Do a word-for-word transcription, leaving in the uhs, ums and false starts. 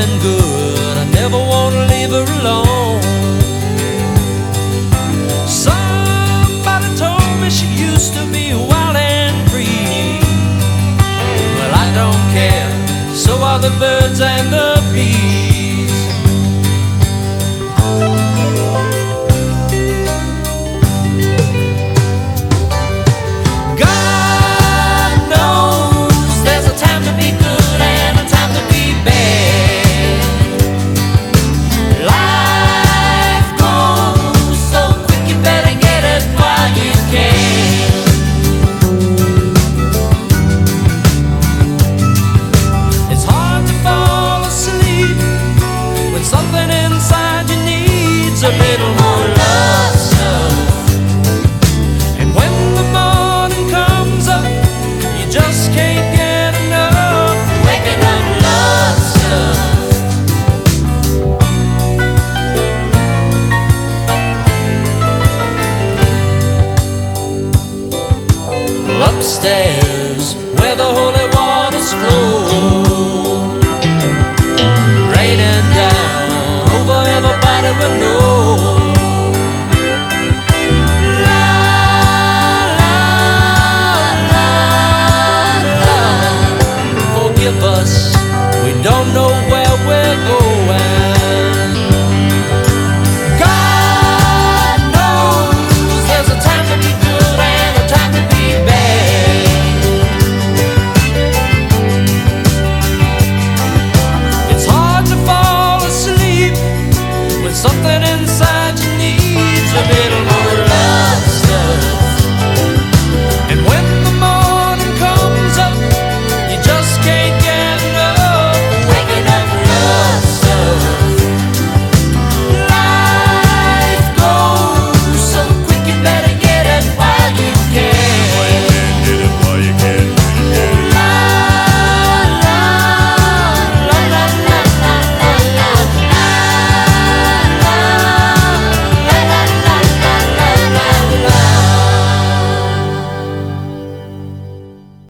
and good. I never want to leave her alone. Somebody told me she used to be wild and free. Well, I don't care, so are the birds and the bees. Something inside you needs a little